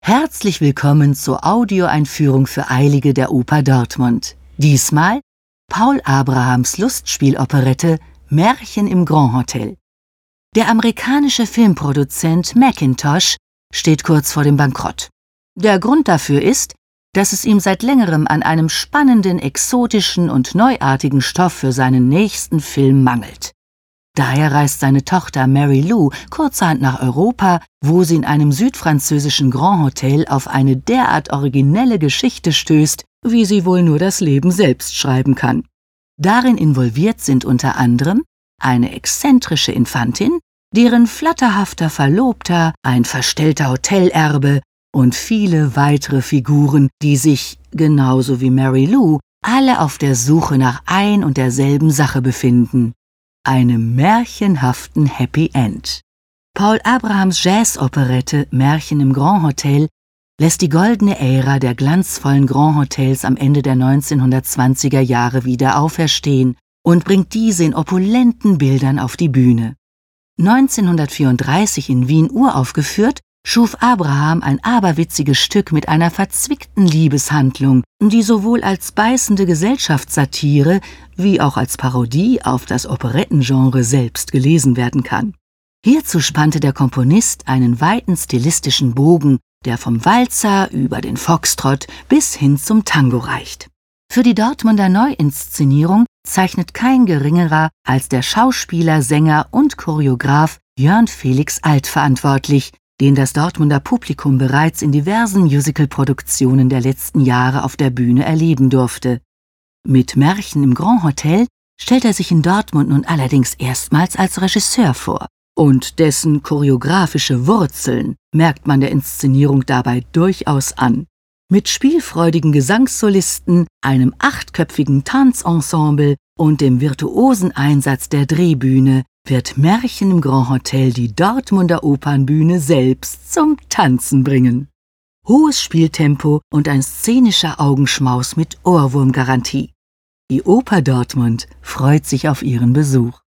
Herzlich willkommen zur Audioeinführung für Eilige der Oper Dortmund. Diesmal Paul Abrahams Lustspieloperette Märchen im Grand Hotel. Der amerikanische Filmproduzent Macintosh steht kurz vor dem Bankrott. Der Grund dafür ist, dass es ihm seit längerem an einem spannenden, exotischen und neuartigen Stoff für seinen nächsten Film mangelt. Daher reist seine Tochter Mary Lou kurzerhand nach Europa, wo sie in einem südfranzösischen Grand Hotel auf eine derart originelle Geschichte stößt, wie sie wohl nur das Leben selbst schreiben kann. Darin involviert sind unter anderem eine exzentrische Infantin, deren flatterhafter Verlobter, ein verstellter Hotelerbe und viele weitere Figuren, die sich, genauso wie Mary Lou, alle auf der Suche nach ein und derselben Sache befinden: einem märchenhaften Happy End. Paul Abrahams Jazzoperette Märchen im Grand Hotel lässt die goldene Ära der glanzvollen Grand Hotels am Ende der 1920er Jahre wieder auferstehen und bringt diese in opulenten Bildern auf die Bühne. 1934 in Wien uraufgeführt, schuf Abraham ein aberwitziges Stück mit einer verzwickten Liebeshandlung, die sowohl als beißende Gesellschaftssatire wie auch als Parodie auf das Operettengenre selbst gelesen werden kann. Hierzu spannte der Komponist einen weiten stilistischen Bogen, der vom Walzer über den Foxtrott bis hin zum Tango reicht. Für die Dortmunder Neuinszenierung zeichnet kein geringerer als der Schauspieler, Sänger und Choreograf Jörn Felix Alt verantwortlich, den das Dortmunder Publikum bereits in diversen Musical-Produktionen der letzten Jahre auf der Bühne erleben durfte. Mit Märchen im Grand Hotel stellt er sich in Dortmund nun allerdings erstmals als Regisseur vor. Und dessen choreografische Wurzeln merkt man der Inszenierung dabei durchaus an. Mit spielfreudigen Gesangssolisten, einem 8-köpfigen Tanzensemble und dem virtuosen Einsatz der Drehbühne wird Märchen im Grand Hotel die Dortmunder Opernbühne selbst zum Tanzen bringen. Hohes Spieltempo und ein szenischer Augenschmaus mit Ohrwurmgarantie. Die Oper Dortmund freut sich auf Ihren Besuch.